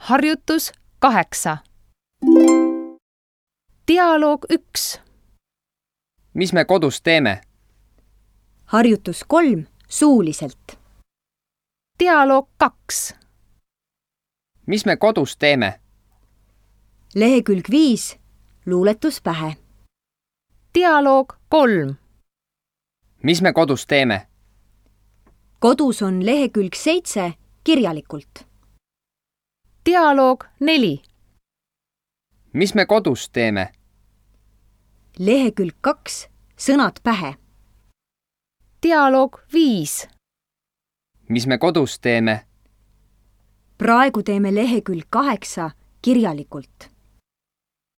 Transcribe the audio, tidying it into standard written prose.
Harjutus 8. Dialoog 1. Mis me kodus teeme? Harjutus 3. Suuliselt. Dialoog 2. Mis me kodus teeme? Lehekülg 5. Luuletus pähe. Dialoog 3. Mis me kodus teeme? Kodus on lehekülg 7 kirjalikult. Dialoog 4. Mis me kodus teeme? Lehekülg 2. Sõnad pähe. Dialoog 5. Mis me kodus teeme? Praegu teeme lehekülg 8 kirjalikult.